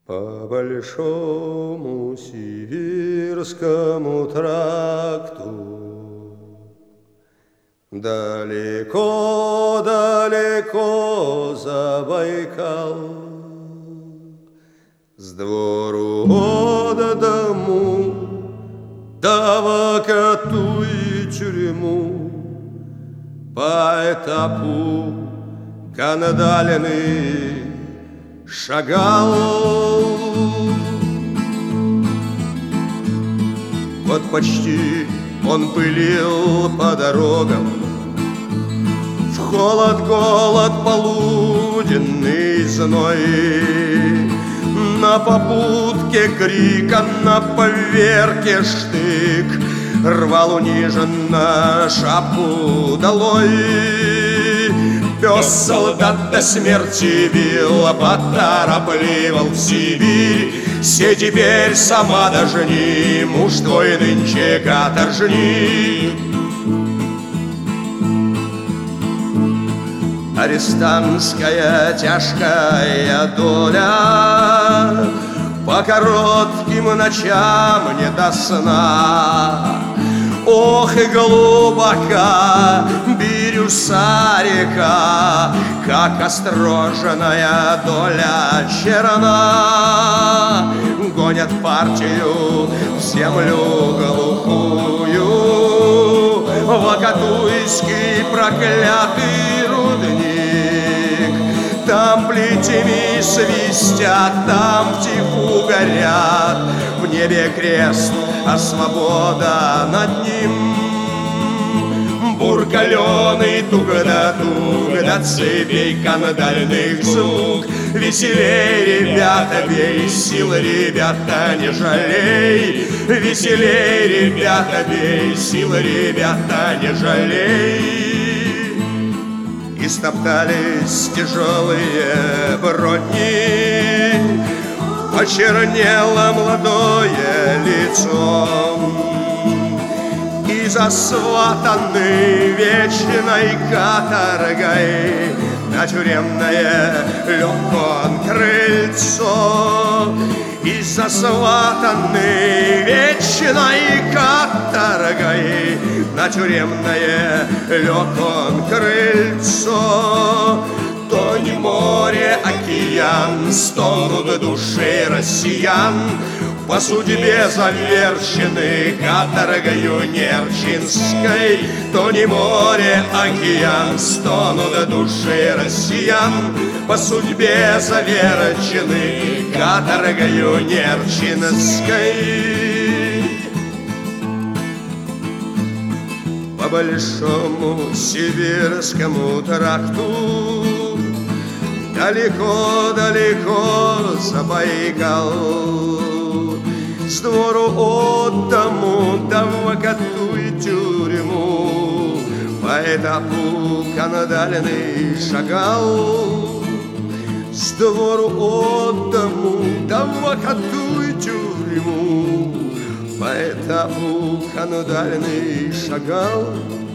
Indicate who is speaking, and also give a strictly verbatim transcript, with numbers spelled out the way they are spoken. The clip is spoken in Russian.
Speaker 1: По большому сибирскому тракту далеко-далеко за Байкал, с двору от дому, да в Акату и тюрьму, по этапу кандалины шагал. Вот почти он пылил по дорогам, в холод, голод, полуденный зной, на попутке крика, на поверке штык, рвал униженно шапку долой. Пес солдат до смерти бил, поторопливал в Сибирь. Се теперь сама дожни, муж твой нынче каторжник. Арестантская тяжкая доля, по коротким ночам не до сна. Ох, и глубока Бирюса река, как остроженная доля черна. Гонят партию в землю глухую, в Акатуйский проклятый рудник. Там плетями свистят, там в тифу горят, в небе крест, а свобода над ним. Бур каленый, туго-да-туго, до цепей кандальных звук. Веселей, ребята, бей, силы, ребята, не жалей. Веселей, ребята, бей, силы, ребята, не жалей. И стоптались тяжелые бродни, почернело молодое лицо, и засватаны вечной каторгой на тюремное легкое крыльцо. И засватаны вечной каторгой на тюремное легкое крыльцо. То не море, океан, стонут души россиян, по судьбе заверчены каторгою Нерчинской. То не море, океан, стонут души россиян, по судьбе заверчены каторгою Нерчинской. По большому сибирскому тракту далеко-далеко за Байкал, с двору от дому, да в Акату и тюрьму, по этапу кандальный шагал. С двору от дому, да в Акату и тюрьму, по этапу кандальный шагал.